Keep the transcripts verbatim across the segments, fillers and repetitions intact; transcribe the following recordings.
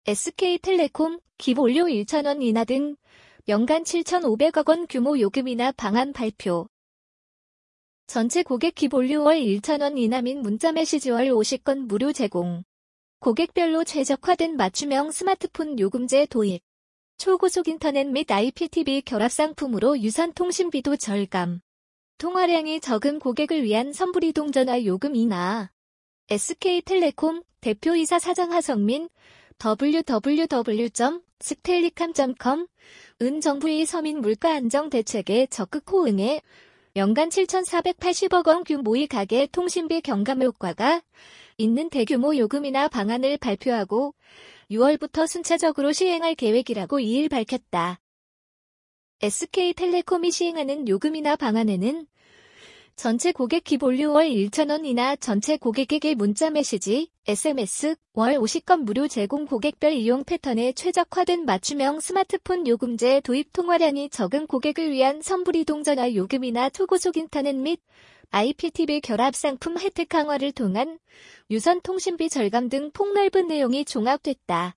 에스케이텔레콤 기본료 천 원 인하 등 연간 칠천오백억 원 규모 요금 인하 방안 발표. 전체 고객 기본료 월 천 원 인하 및 문자 메시지 월 오십 건 무료 제공. 고객별로 최적화된 맞춤형 스마트폰 요금제 도입. 초고속 인터넷 및 아이피티비 결합 상품으로 유선 통신비도 절감. 통화량이 적은 고객을 위한 선불이동 전화 요금 인하. 에스케이텔레콤 대표이사 사장 하성민 더블유 더블유 더블유 점 스텔리캄 점 컴 은 정부의 서민 물가 안정 대책에 적극 호응해 연간 칠천사백팔십억 원 규모의 가계 통신비 경감 효과가 있는 대규모 요금 인하 방안을 발표하고 유월부터 순차적으로 시행할 계획이라고 이일 밝혔다. 에스케이텔레콤이 시행하는 요금 인하 방안에는 전체 고객 기본료 월 천 원 인하 전체 고객에게 문자 메시지, 에스엠에스, 월 오십 건 무료 제공 고객별 이용 패턴에 최적화된 맞춤형 스마트폰 요금제 도입 통화량이 적은 고객을 위한 선불이동 전화 요금 인하 초고속 인터넷 및 아이피티비 결합 상품 혜택 강화를 통한 유선 통신비 절감 등 폭넓은 내용이 종합됐다.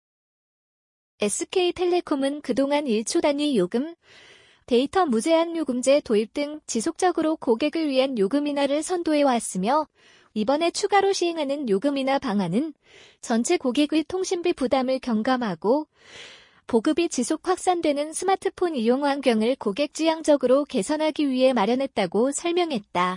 에스케이텔레콤은 그동안 일 초 단위 요금, 데이터 무제한 요금제 도입 등 지속적으로 고객을 위한 요금 인하를 선도해왔으며 이번에 추가로 시행하는 요금 인하 방안은 전체 고객의 통신비 부담을 경감하고 보급이 지속 확산되는 스마트폰 이용 환경을 고객 지향적으로 개선하기 위해 마련했다고 설명했다.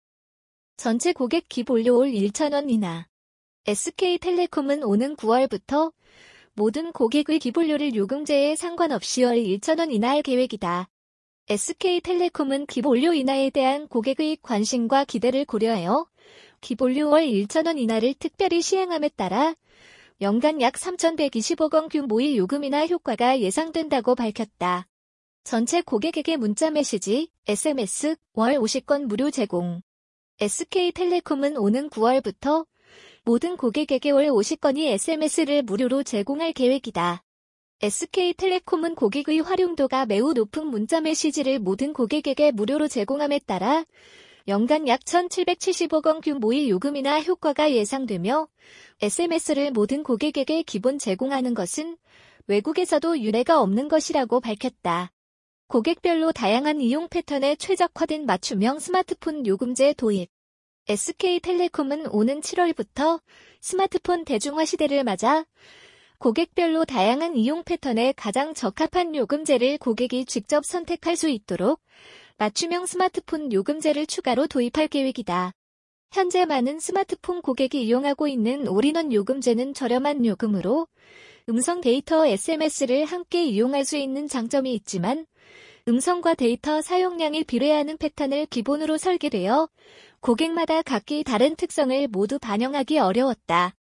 전체 고객 기본료 월 천 원 인하. 에스케이텔레콤은 오는 구월부터 모든 고객의 기본료를 요금제에 상관없이 월 천 원 인하할 계획이다. 에스케이텔레콤은 기본료 인하에 대한 고객의 관심과 기대를 고려하여 기본료 월 천 원 인하를 특별히 시행함에 따라 연간 약 삼천백이십억 원 규모의 요금 인하 효과가 예상된다고 밝혔다. 전체 고객에게 문자 메시지, 에스엠에스, 월 오십 건 무료 제공. 에스케이텔레콤은 오는 구월부터 모든 고객에게 월 오십 건의 에스엠에스를 무료로 제공할 계획이다. 에스케이텔레콤은 고객의 활용도가 매우 높은 문자 메시지를 모든 고객에게 무료로 제공함에 따라 연간 약 천칠백칠십억 원 규모의 요금 인하 효과가 예상되며 에스엠에스를 모든 고객에게 기본 제공하는 것은 외국에서도 유례가 없는 것이라고 밝혔다. 고객별로 다양한 이용 패턴에 최적화된 맞춤형 스마트폰 요금제 도입. 에스케이텔레콤은 오는 칠월부터 스마트폰 대중화 시대를 맞아 고객별로 다양한 이용 패턴에 가장 적합한 요금제를 고객이 직접 선택할 수 있도록 맞춤형 스마트폰 요금제를 추가로 도입할 계획이다. 현재 많은 스마트폰 고객이 이용하고 있는 올인원 요금제는 저렴한 요금으로 음성 데이터 에스엠에스를 함께 이용할 수 있는 장점이 있지만 음성과 데이터 사용량이 비례하는 패턴을 기본으로 설계되어 고객마다 각기 다른 특성을 모두 반영하기 어려웠다.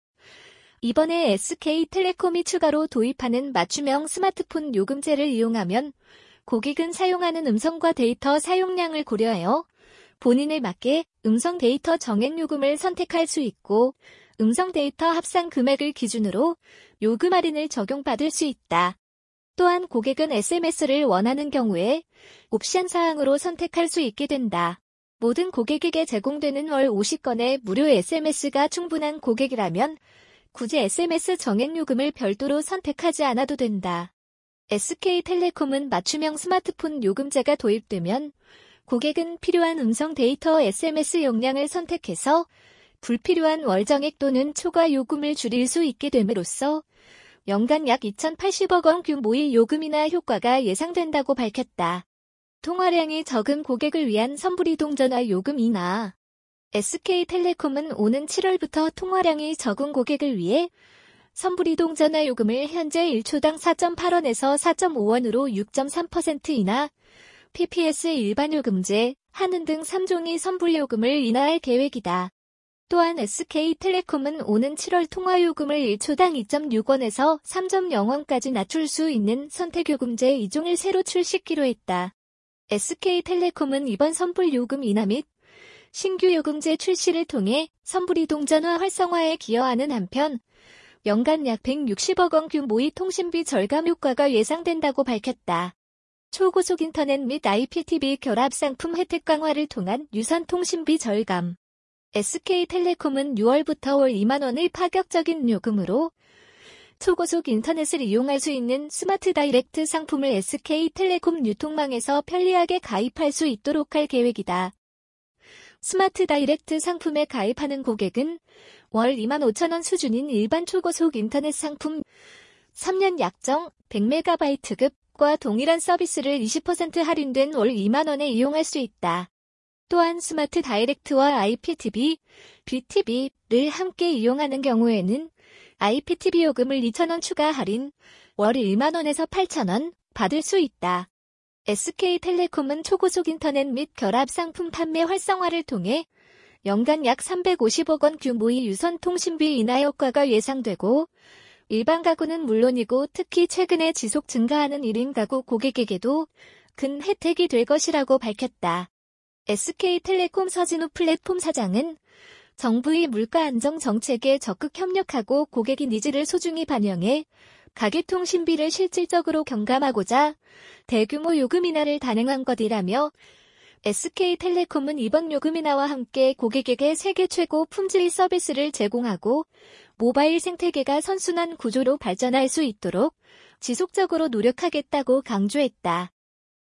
이번에 에스케이텔레콤이 추가로 도입하는 맞춤형 스마트폰 요금제를 이용하면 고객은 사용하는 음성과 데이터 사용량을 고려하여 본인에 맞게 음성 데이터 정액 요금을 선택할 수 있고 음성 데이터 합산 금액을 기준으로 요금 할인을 적용받을 수 있다. 또한 고객은 에스엠에스를 원하는 경우에 옵션 사항으로 선택할 수 있게 된다. 모든 고객에게 제공되는 월 오십 건의 무료 에스엠에스가 충분한 고객이라면 굳이 에스엠에스 정액 요금을 별도로 선택하지 않아도 된다. 에스케이텔레콤은 맞춤형 스마트폰 요금제가 도입되면 고객은 필요한 음성 데이터 에스엠에스 용량을 선택해서 불필요한 월정액 또는 초과 요금을 줄일 수 있게 됨으로써 연간 약 이천팔십억 원 규모의 요금 인하 효과가 예상된다고 밝혔다. 통화량이 적은 고객을 위한 선불이동 전화 요금 인하. 에스케이텔레콤은 오는 칠월부터 통화량이 적은 고객을 위해 선불이동 전화 요금을 현재 일 초당 사 점 팔 원에서 사 점 오 원으로 육 점 삼 퍼센트 인하, 피피에스 일반 요금제, 한은 등 삼 종의 선불 요금을 인하할 계획이다. 또한 에스케이텔레콤은 오는 칠월 통화요금을 일 초당 이 점 육 원에서 삼 점 영 원까지 낮출 수 있는 선택요금제 이 종을 새로 출시키로 했다. 에스케이텔레콤은 이번 선불 요금 인하 및 신규 요금제 출시를 통해 선불이동 전화 활성화에 기여하는 한편 연간 약 백육십억 원 규모의 통신비 절감 효과가 예상된다고 밝혔다. 초고속 인터넷 및 아이피티비 결합 상품 혜택 강화를 통한 유선 통신비 절감. 에스케이텔레콤은 유월부터 월 이만 원의 파격적인 요금으로 초고속 인터넷을 이용할 수 있는 스마트 다이렉트 상품을 에스케이텔레콤 유통망에서 편리하게 가입할 수 있도록 할 계획이다. 스마트 다이렉트 상품에 가입하는 고객은 월 이만 오천 원 수준인 일반 초고속 인터넷 상품 삼 년 약정 백 메가바이트급과 동일한 서비스를 이십 퍼센트 할인된 월 이만 원에 이용할 수 있다. 또한 스마트 다이렉트와 아이피티비, 비티비를 함께 이용하는 경우에는 아이피티비 요금을 이천 원 추가 할인, 월 일만 원에서 팔천 원 받을 수 있다. 에스케이텔레콤은 초고속 인터넷 및 결합 상품 판매 활성화를 통해 연간 약 삼백오십억 원 규모의 유선 통신비 인하 효과가 예상되고 일반 가구는 물론이고 특히 최근에 지속 증가하는 일 인 가구 고객에게도 큰 혜택이 될 것이라고 밝혔다. 에스케이텔레콤 서진우 플랫폼 사장은 정부의 물가 안정 정책에 적극 협력하고 고객의 니즈를 소중히 반영해 가계통신비를 실질적으로 경감하고자 대규모 요금 인하를 단행한 것이라며 에스케이텔레콤은 이번 요금 인하와 함께 고객에게 세계 최고 품질의 서비스를 제공하고 모바일 생태계가 선순환 구조로 발전할 수 있도록 지속적으로 노력하겠다고 강조했다.